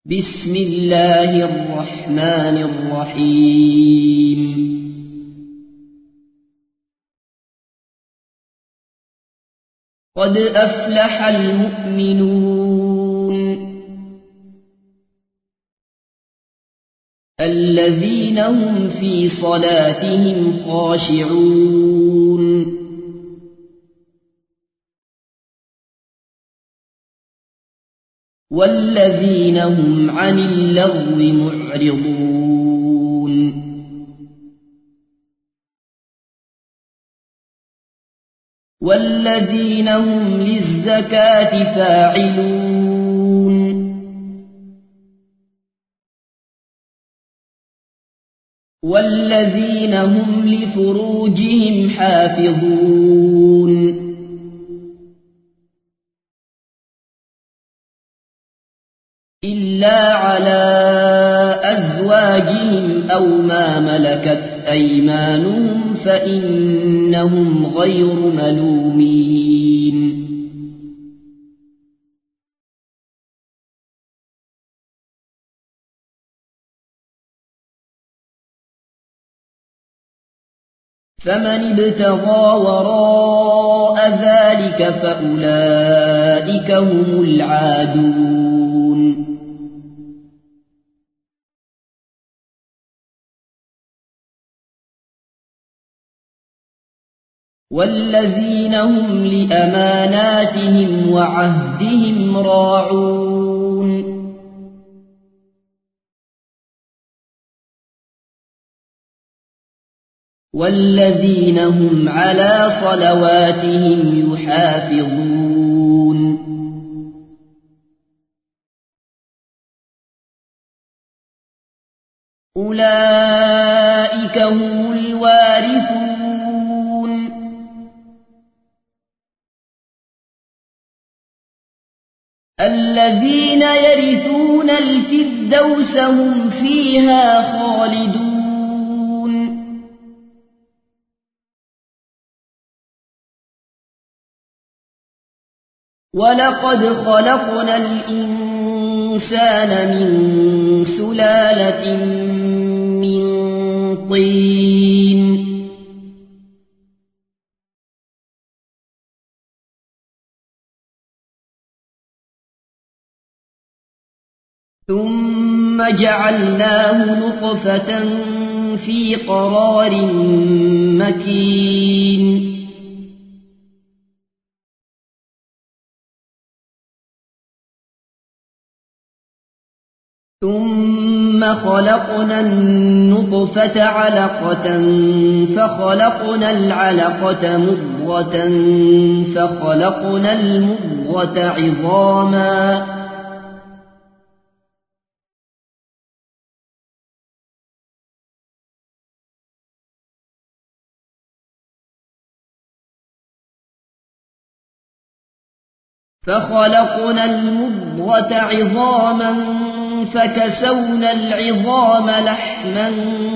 بسم الله الرحمن الرحيم قد أفلح المؤمنون الذين هم في صلاتهم خاشعون والذين هم عن اللغو معرضون والذين هم للزكاة فاعلون والذين هم لفروجهم حافظون إلا على أزواجهم أو ما ملكت أيمانهم فإنهم غير ملومين فمن ابتغى وراء ذلك فأولئك هم العادون والذين هم لأماناتهم وعهدهم راعون والذين هم على صلواتهم يحافظون أولئك هم الوارثون الذين يرثون الفردوس هم فيها خالدون ولقد خلقنا الإنسان من سلالة من طين ثم جعلناه نطفة في قرار مكين ثم خلقنا النطفة علقة فخلقنا العلقة مضغة فخلقنا المضغة عظاما فكسونا العظام لحما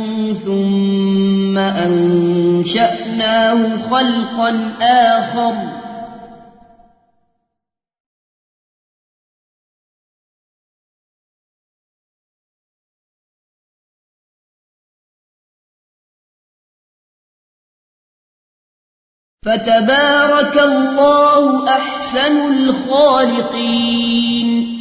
ثم أنشأناه خلقا آخر فتبارك الله أحسن الخالقين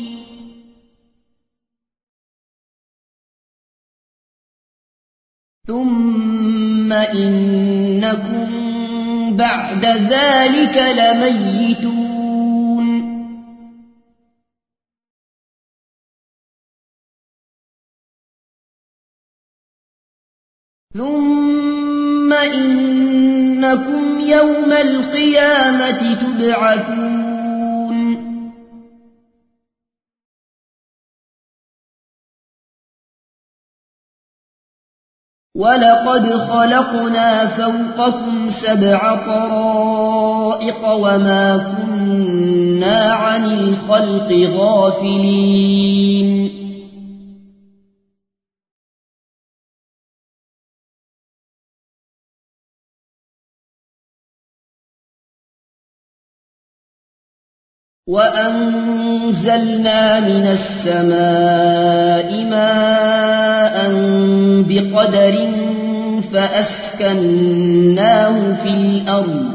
ثم إنكم بعد ذلك لميتون ثم إنكم يوم القيامة تبعثون ولقد خلقنا فوقكم 7 طرائق وما كنا عن الخلق غافلين وأنزلنا من السماء ماء بقدر فأسكناه في الأرض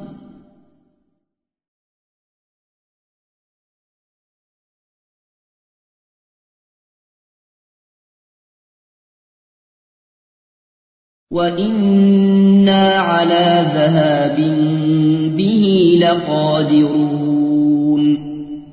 وإنا على ذهاب به لقادرون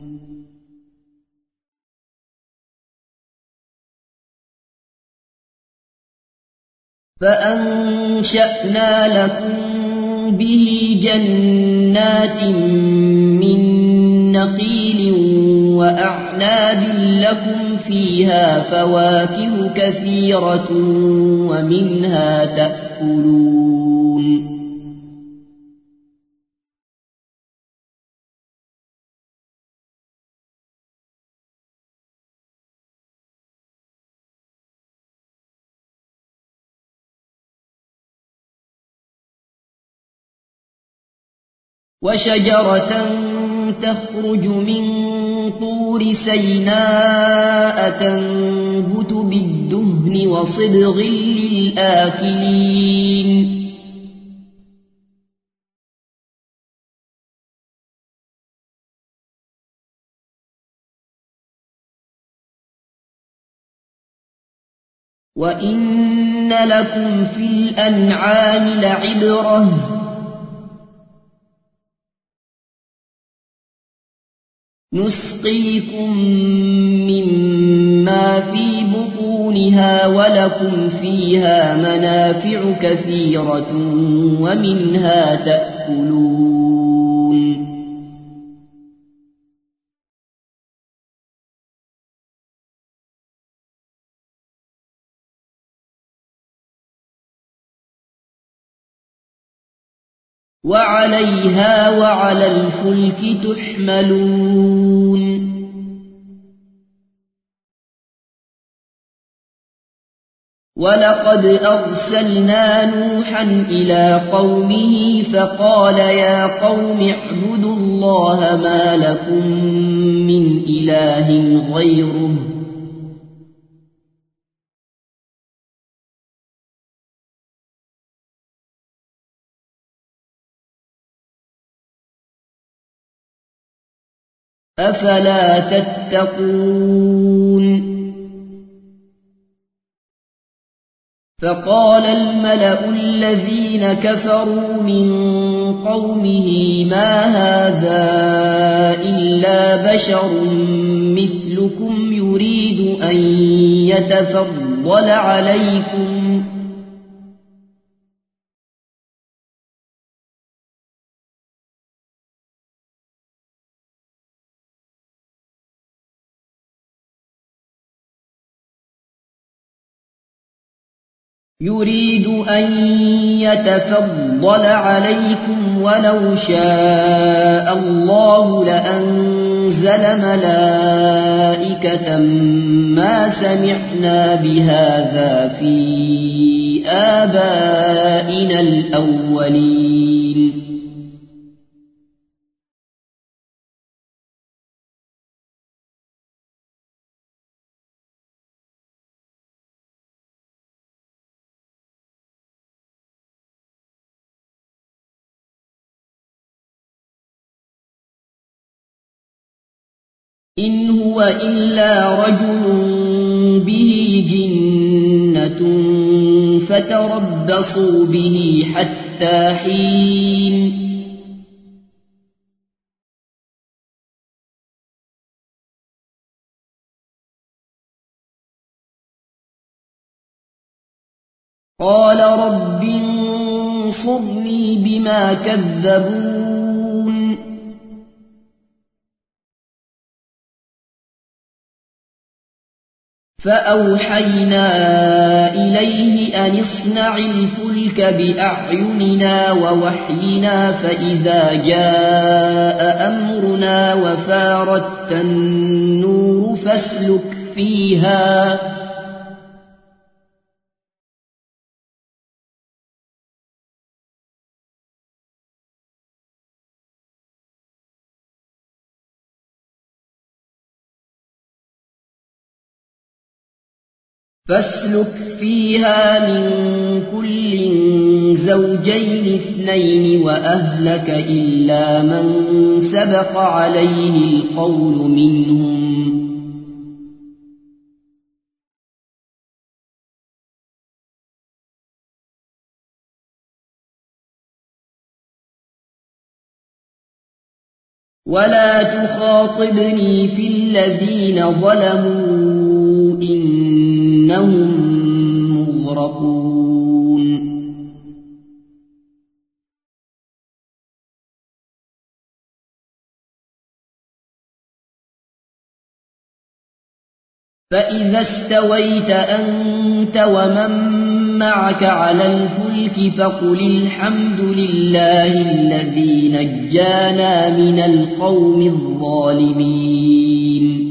فأنشأنا لكم به جنات من نخيل وأعناب لكم فيها فواكه كثيرة ومنها تأكلون وشجرة تخرج من طور سيناء تنبت بالدهن وصبغ للآكلين وإن لكم في الأنعام لعبرة نسقيكم مما في بطونها ولكم فيها منافع كثيرة ومنها تأكلون وعليها وعلى الفلك تحملون ولقد أرسلنا نوحا إلى قومه فقال يا قوم اعبدوا الله ما لكم من إله غيره أفلا تتقون فقال الملأ الذين كفروا من قومه ما هذا إلا بشر مثلكم يريد أن يتفضل عليكم ولو شاء الله لأنزل ملائكة ما سمعنا بهذا في آبائنا الأولين إن هو إلا رجل به جنة فتربصوا به حتى حين قال رب انصرني بما كذبون فأوحينا إليه أن اصنع الفلك بأعيننا ووحينا فإذا جاء أمرنا وفارت النور فاسلك فيها فاسلك فيها من كل زوجين اثنين وأهلك إلا من سبق عليه القول منهم ولا تخاطبني في الذين ظلموا إنهم مغرقون فإذا استويت أنت ومن معك على الفلك فقل الحمد لله الذي نجانا من القوم الظالمين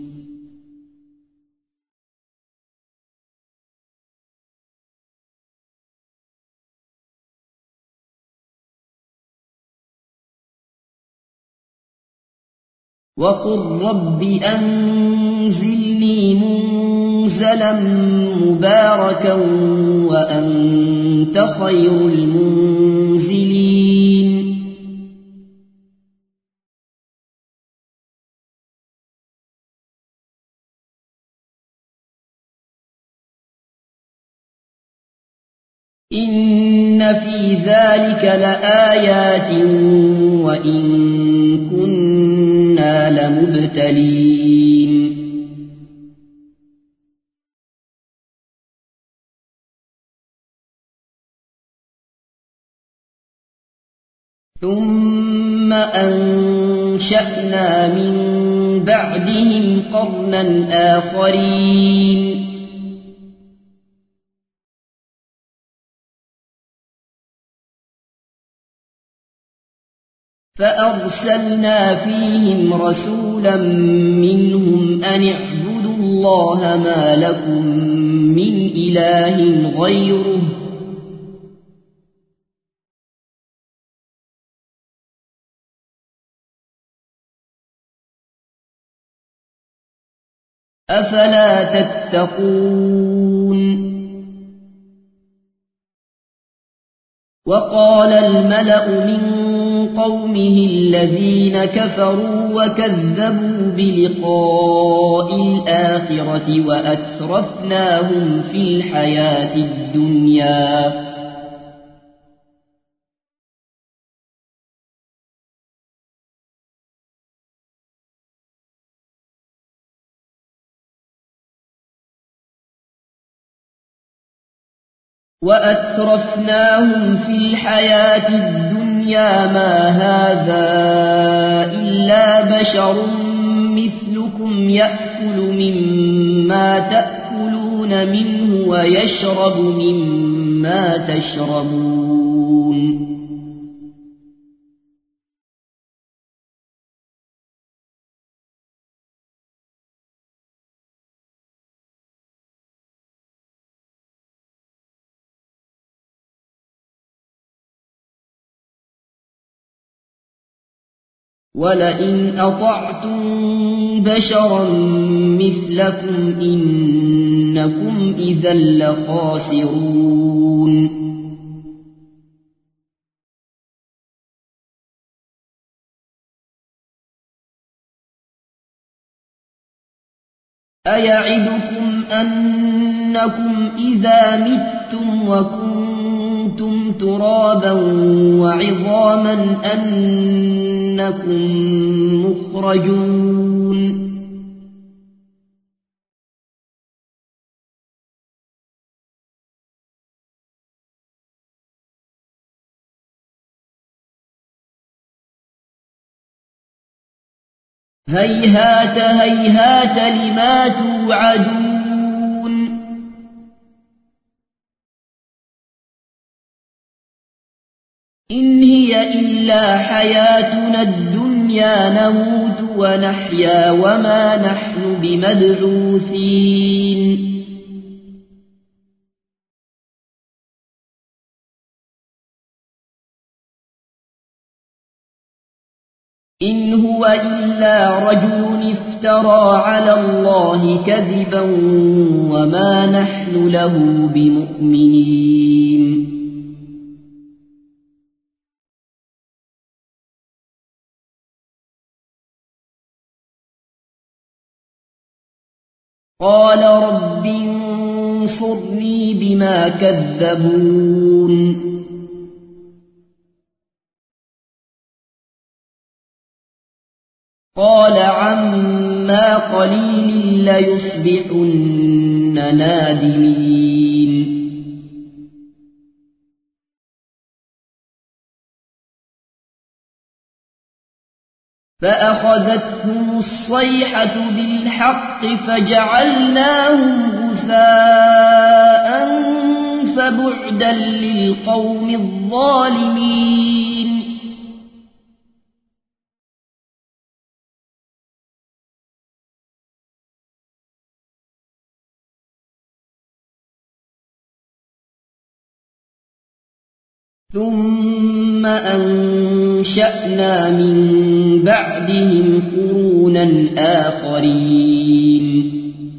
وقل رب أنزلني منزلا مباركا وأنت خير المنزلين إن في ذلك لآيات وإن كنا لمبتلين ثم أنشأنا من بعدهم قرنا آخرين فأرسلنا فيهم رسولا منهم أن اعبدوا الله ما لكم من إله غيره أفلا تتقون وقال الملأ من قومه الذين كفروا وكذبوا بلقاء الآخرة وأترفناهم في الحياة الدنيا ما هذا إلا بشر مثلكم يأكل مما تأكلون منه ويشرب مما تشربون ولئن أطعتم بشرا مثلكم إنكم إذا لخاسرون أيعدكم أنكم إذا متم وكنتم ترابا وعظاما أنكم مخرجون هيهات هيهات لما توعدون إن هي إلا حياتنا الدنيا نموت ونحيا وما نحن بمبعوثين إن هو إلا رجل افترى على الله كذبا وما نحن له بمؤمنين. قال رب انصرني بما كذبون. قال عما قليل ليصبحن نادمين. فأخذتهم الصيحة بالحق فجعلناهم غثاء فبعدا للقوم الظالمين. ثم أنشأنا من بعدهم قرونا آخرين.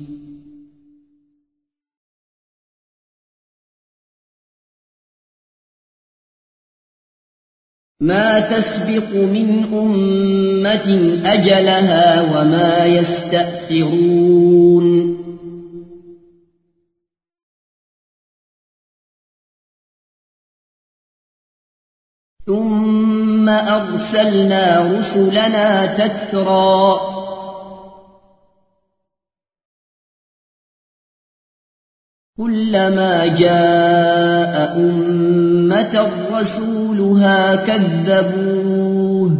ما تسبق من أمة أجلها وما يستأخرون. ثم أرسلنا رسلنا تترى كلما جاء أمة رسولها كذبوه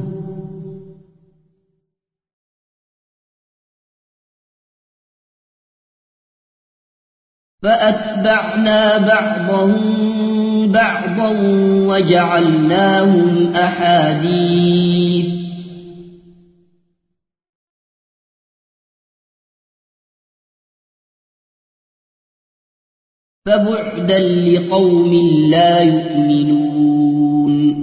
فأتبعنا بعضهم بعضا وجعلناهم أحاديث فبعدا لقوم لا يؤمنون.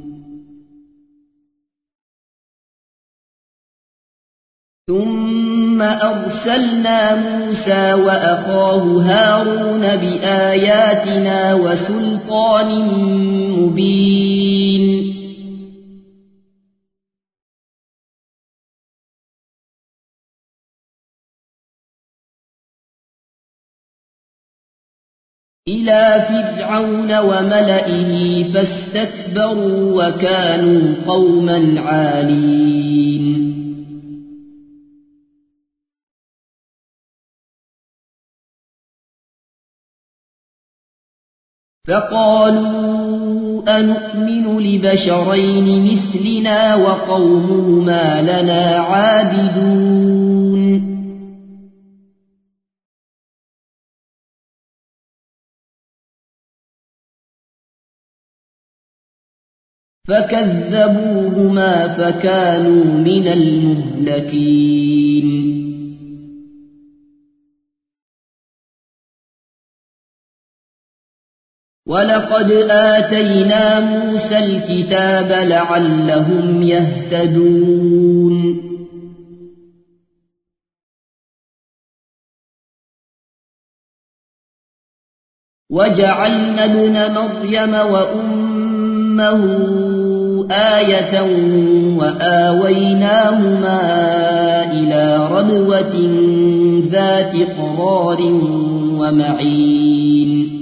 ثم أرسلنا موسى وأخاه هارون بآياتنا وسلطان مبين إلى فرعون وملئه فاستكبروا وكانوا قوما عالين. فقالوا أنؤمن لبشرين مثلنا وقومهما لنا عابدون. فكذبوهما فكانوا من المهلكين. ولقد آتينا موسى الكتاب لعلهم يهتدون. وجعلنا ابن مريم وأمه آية وآويناهما إلى ربوة ذات قرار ومعين.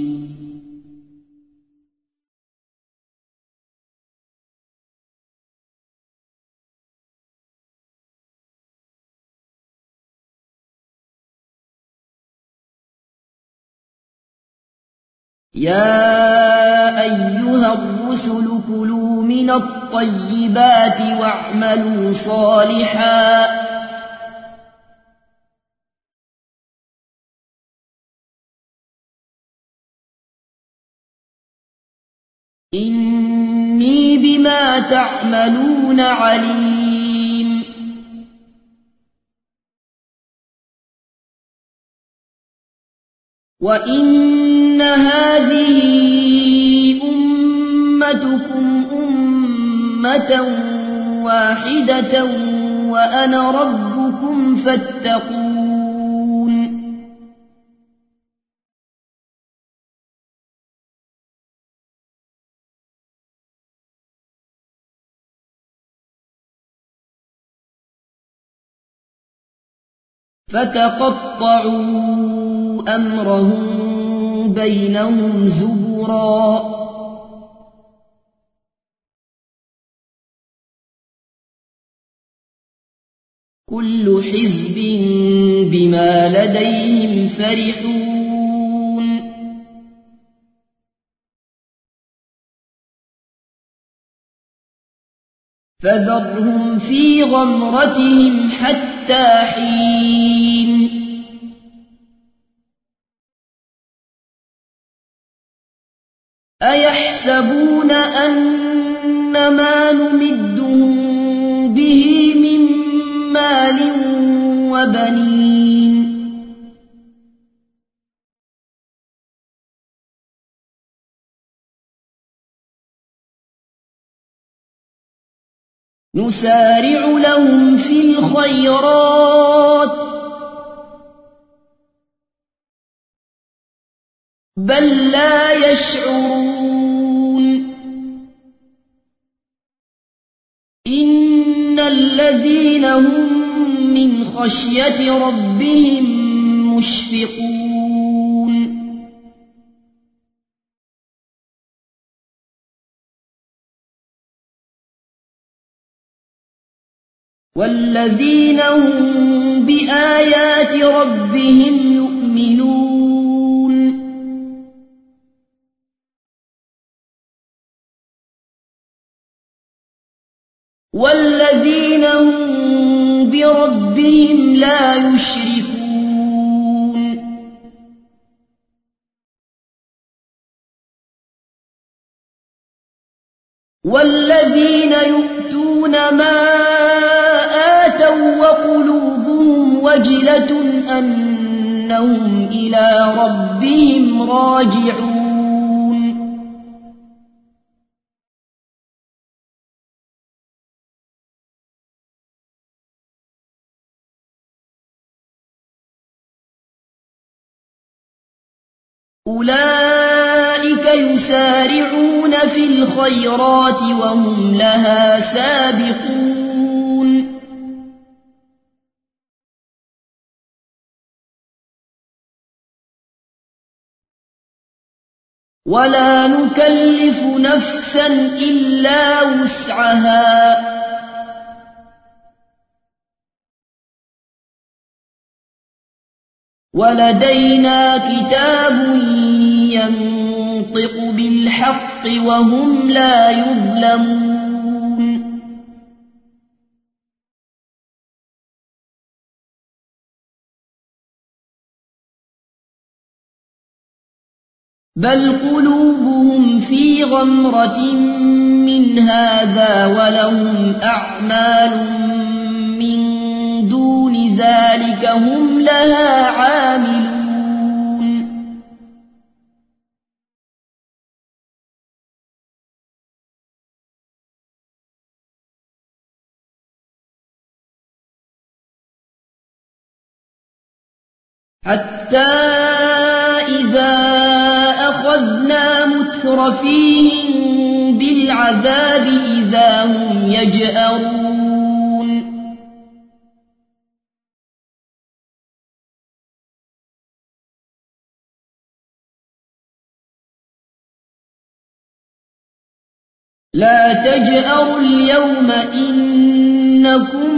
يا أيها الرسل كلوا من الطيبات واعملوا صالحا إني بما تعملون عليم. وإن هذه أمتكم أمة واحدة وأنا ربكم فاتقون فتقطعوا أمرهم بينهم زبرا كل حزب بما لديهم فرحون فذرهم في غمرتهم حتى حين أيحسبون أن ما نمدهم به من مال وبنين نسارع لهم في الخيرات بل لا يشعرون إن الذين هم من خشية ربهم مشفقون والذين هم بآيات ربهم يؤمنون والذين هم بربهم لا يشركون والذين يؤتون ما آتوا وقلوبهم وجلة أنهم إلى ربهم راجعون أولئك يسارعون في الخيرات وهم لها سابقون ولا نكلف نفسا إلا وسعها ولدينا كتاب ينطق بالحق وهم لا يظلمون بل قلوبهم في غمرة من هذا ولهم أعمال من دون ذلك هم لها عاملون حتى إذا أخذنا مترفيهم بالعذاب إذا هم يجأرون لا تجأروا اليوم إنكم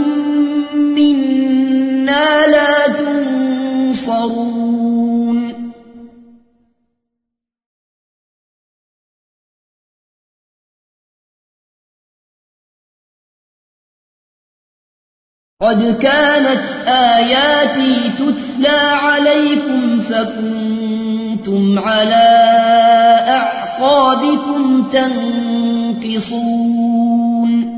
منا لا تنصرون قد كانت آياتي تتلى عليكم فكنتم على أعقابكم تنكصون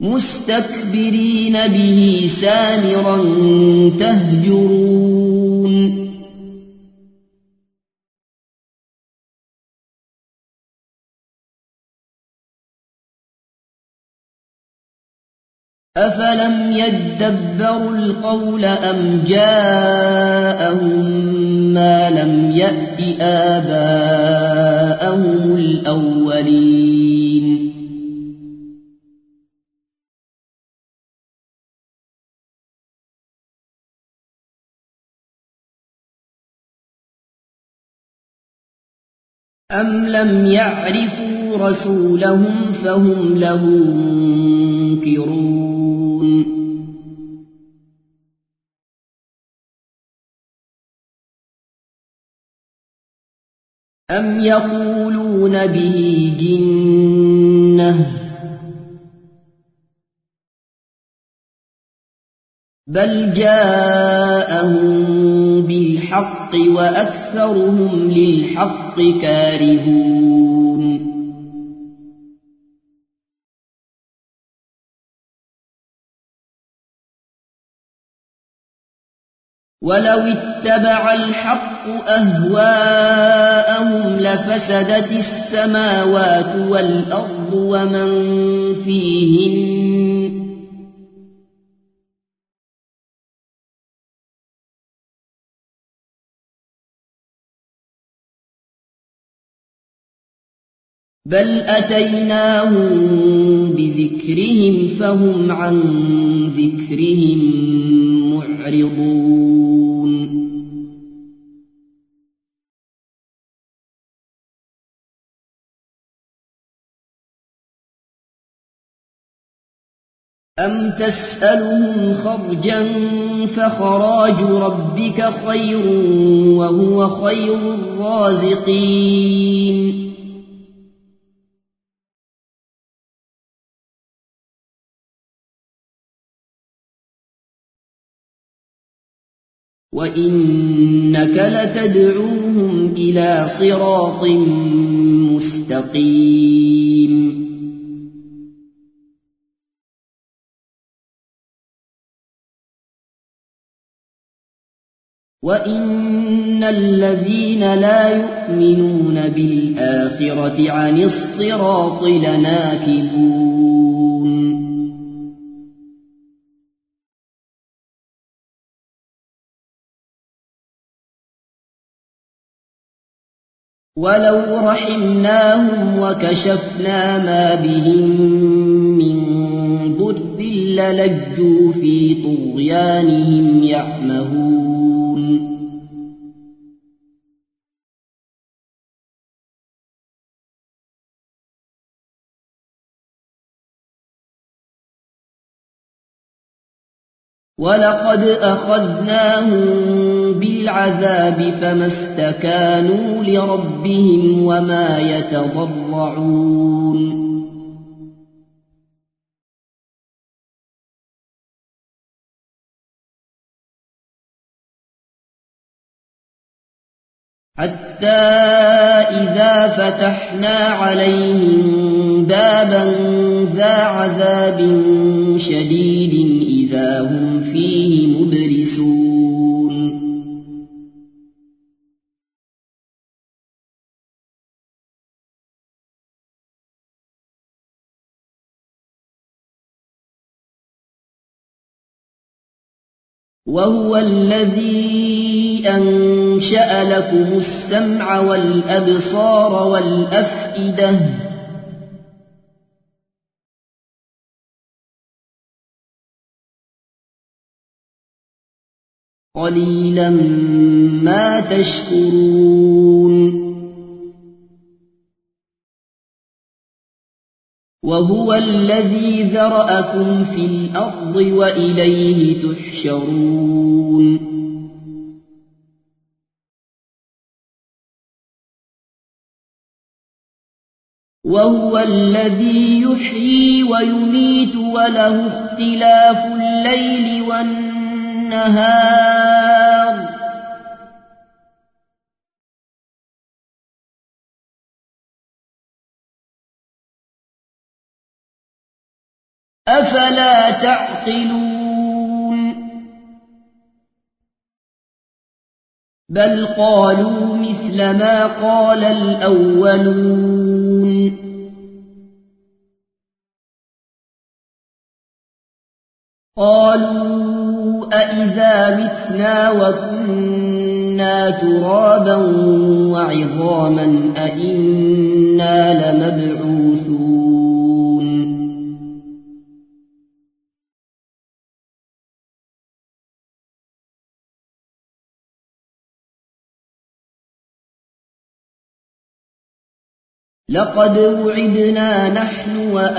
مستكبرين به سامرا تهجرون أفلم يدبروا القول أم جاءهم ما لم يأت آباءهم الأولين أم لم يعرفوا رسولهم فهم له منكرون أم يقولون به جنة بل جاءهم بالحق وأكثرهم للحق كارهون ولو اتبع الحق أهواءهم لفسدت السماوات والأرض ومن فيهن بل أتيناهم بذكرهم فهم عن ذكرهم معرضون أم تسألهم خرجا فخراج ربك خير وهو خير الرازقين وإنك لتدعوهم إلى صراط مستقيم وإن الذين لا يؤمنون بالآخرة عن الصراط لناكبون ولو رحمناهم وكشفنا ما بهم من ضر للجوا في طغيانهم يعمهون ولقد أخذناهم بالعذاب فما استكانوا لربهم وما يتضرعون حتى إذا فتحنا عليهم بابا ذا عذاب شديد إذا هم فيه مبلسون وهو الذي أنشأ لكم السمع والأبصار والأفئدة قليلا ما تشكرون وهو الذي ذرأكم في الأرض وإليه تحشرون وهو الذي يحيي ويميت وله اختلاف الليل والنهار أفلا تعقلون بل قالوا مثل ما قال الأولون قالوا أإذا متنا وكنا ترابا وعظاما أإنا لمبعوثون لقد وعدنا نحن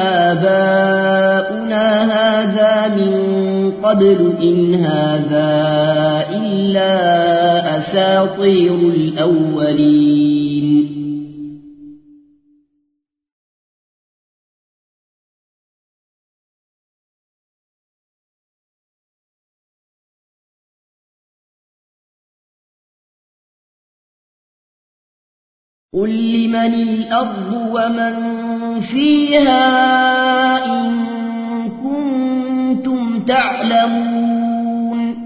وآباؤنا هذا من قبل إن هذا إلا أساطير الأولين قل لمن الأرض ومن فيها إن كنتم تعلمون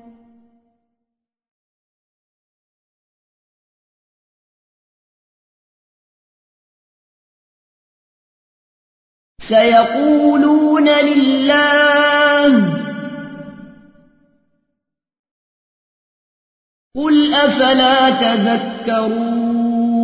سيقولون لله قل أفلا تذكرون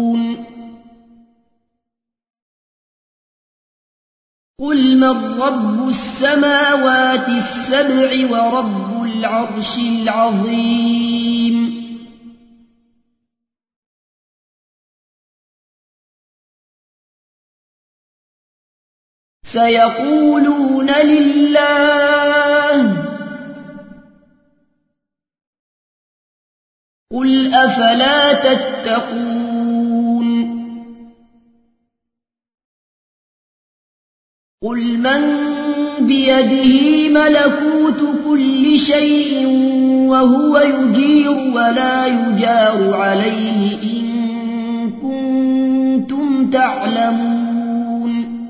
قل من رب السماوات السبع ورب العرش العظيم سيقولون لله قل أفلا تتقون قل من بيده ملكوت كل شيء وهو يجير ولا يجار عليه إن كنتم تعلمون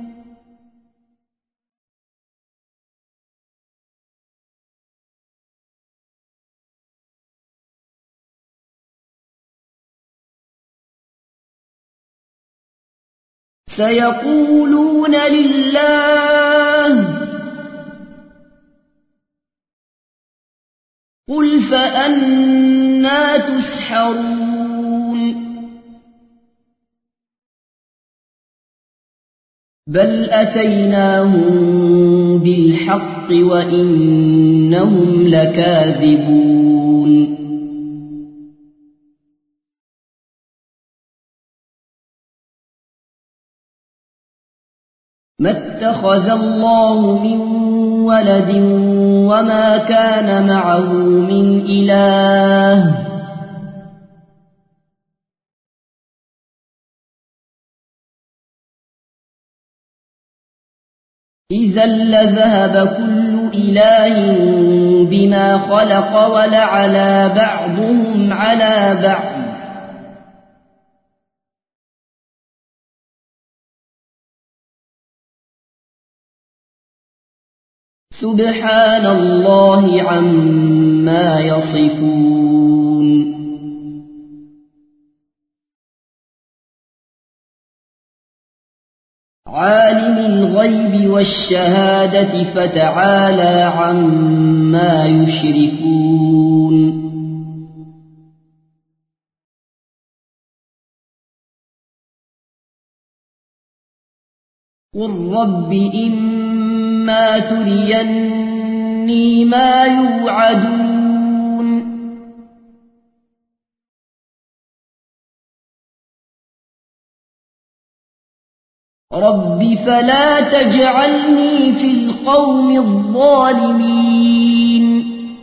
سيقولون لله قل فأنى تسحرون بل أتيناهم بالحق وإنهم لكاذبون ما اتخذ الله من ولد وما كان معه من إله إذا لذهب كل إله بما خلق ولعلى بعضهم على بعض سبحان الله عما يصفون عالم الغيب والشهادة فتعالى عما يشركون قل رب إما تريني ما يوعدون رب فلا تجعلني في القوم الظالمين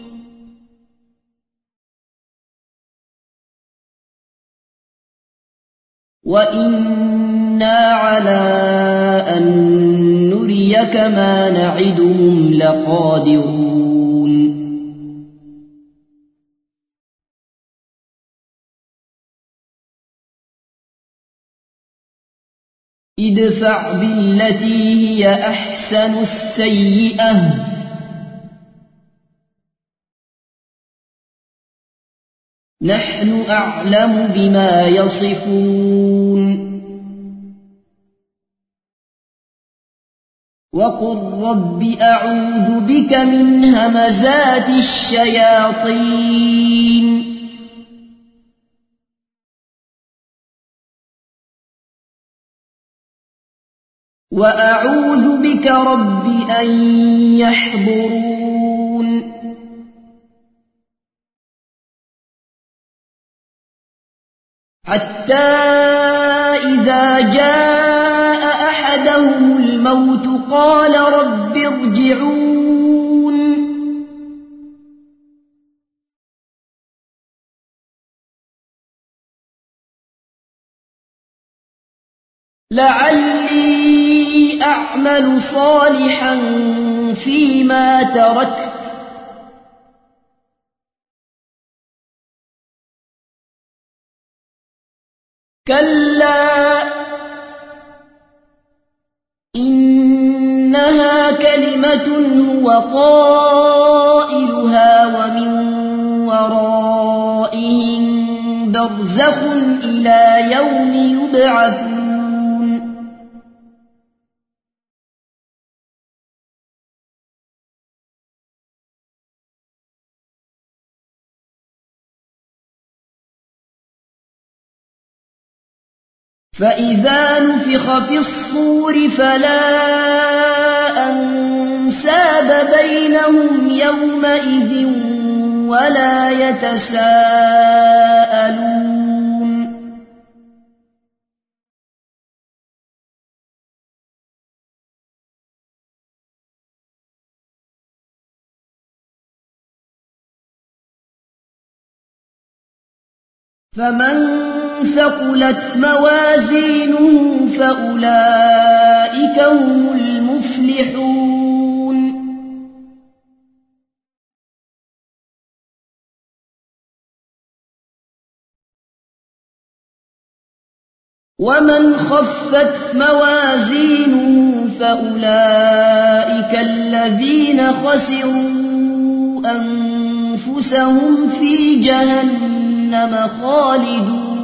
وإنا على أن نريك ما نعدهم لقادرون ادفع بالتي هي أحسن السيئة نحن أعلم بما يصفون وقل رب أعوذ بك من همزات الشياطين وأعوذ بك رب أن يحضرون حتى إذا جاء أحدهم الموت قال رب ارجعون لعلي أعمل صالحا فيما تركت كلا إنها كلمة هو قائلها ومن ورائهم برزخ إلى يوم يبعثون فإذا نفخ في الصور فلا أنساب بينهم يومئذ ولا يتساءلون فمن ثقلت موازينه فأولئك هم المفلحون ومن خفت موازينه فأولئك الذين خسروا أنفسهم في جهنم خالدون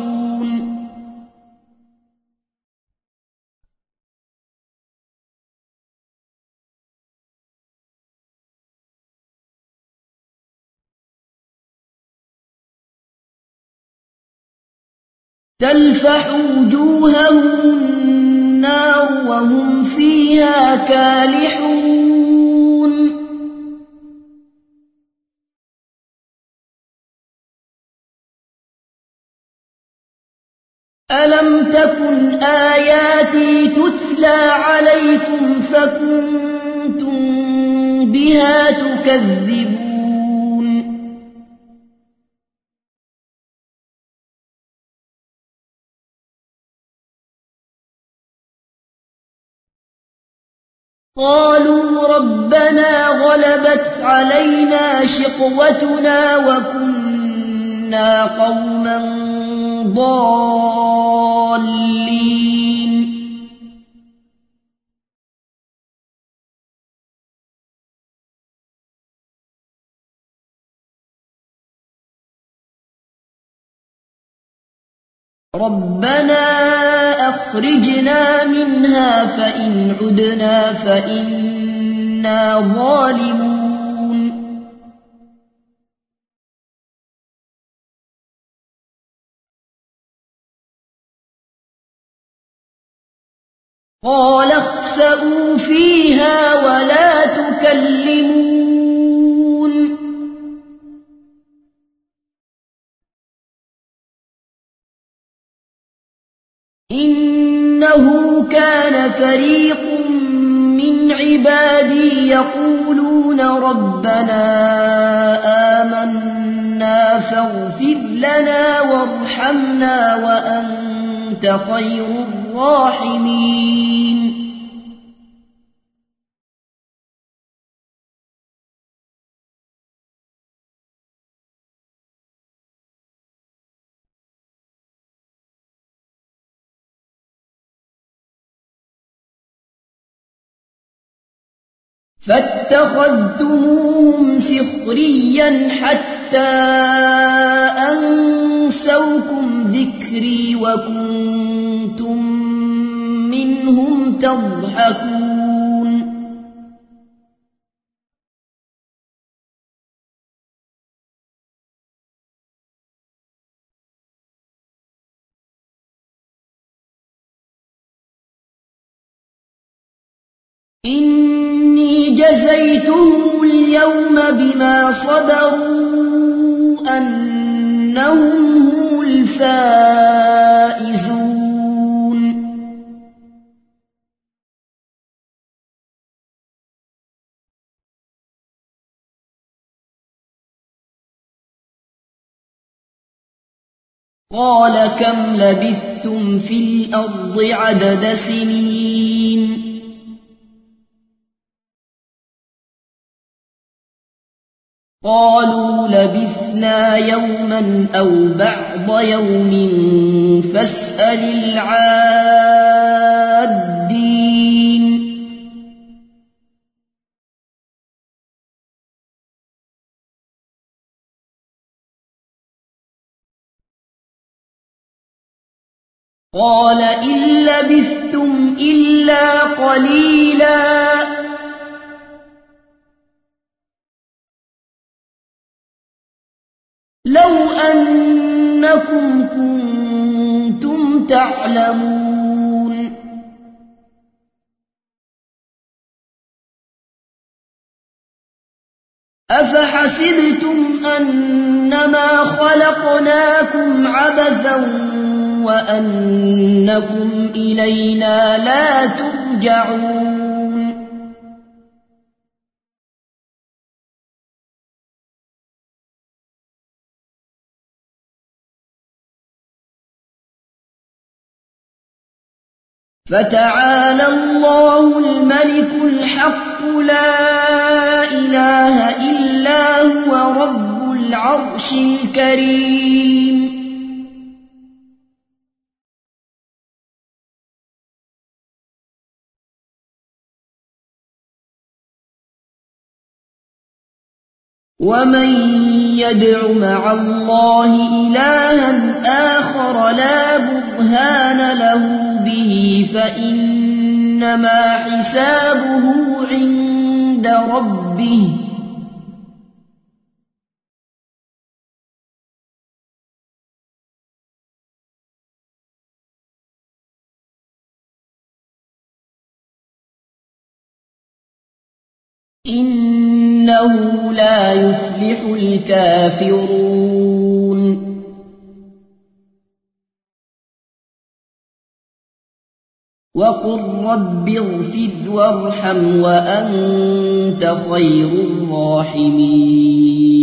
تلفح وجوههم النار وهم فيها كالحون ألم تكن آياتي تتلى عليكم فكنتم بها تكذبون قالوا ربنا غلبت علينا شقوتنا وكنا قوما ضالين ربنا أخرجنا منها فإن عدنا فإنا ظالمون قال اخسئوا فيها ولا تكلمون إنه كان فريق من عبادي يقولون ربنا آمنا فاغفر لنا وارحمنا وأنت خير الراحمين فاتخذتموهم سخريا حتى أنسوكم ذكري وكنتم منهم تضحكون إني جزيتهم اليوم بما صبروا أنهم هم الفائزون قال كم لبثتم في الأرض عدد سنين قالوا لبثنا يوما أو بعض يوم فاسأل العادين قال إن لبثتم إلا قليلا لو أنكم كنتم تعلمون أفحسبتم أنما خلقناكم عبثا وأنكم إلينا لا ترجعون فتعالى الله الملك الحق لا إله إلا هو رب العرش الكريم ومن يدع مع الله إلها آخر لا برهان له به فإنما حسابه عند ربه إنه لا يفلح الكافرون وقل رب اغفر وارحم وأنت خير الراحمين